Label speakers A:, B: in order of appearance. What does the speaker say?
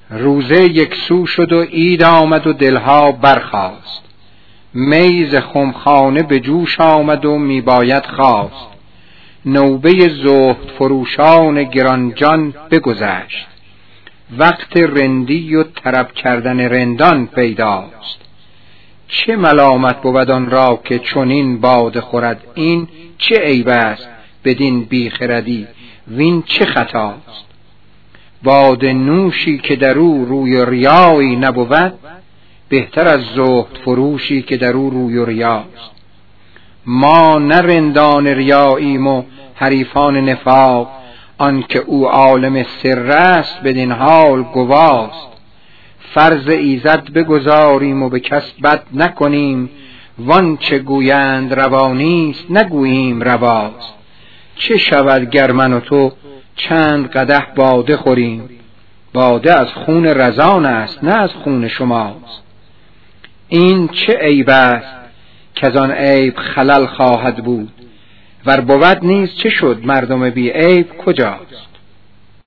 A: روزه یک سو شد و عید آمد و دلها برخاست. میز خمخانه به جوش آمد و میباید خواست. نوبه زهد فروشان گرانجان بگذشت. وقت رندی و طرب کردن رندان پیداست. چه ملامت بود آن را که چنین باده خورد؟ این چه عیب است بدین بیخردی؟ وین چه خطاست؟ باده نوشی که در او روی ریایی نبود، بهتر از زهد فروشی که در او روی ریاست. ما نه رندان ریاییم و حریفان نفاق، آن که او عالم سر است بدین حال گواست. فرض ایزد بگذاریم و به کس بد نکنیم، وان چه گویند روانیست نگوییم رواست. چه شود گر من و تو چند قدح باده خوریم؟ باده از خون رزان است نه از خون شماست. این چه عیب است که از آن عیب خلل خواهد بود؟ ور بود نیز چه شد؟ مردم بی عیب کجاست؟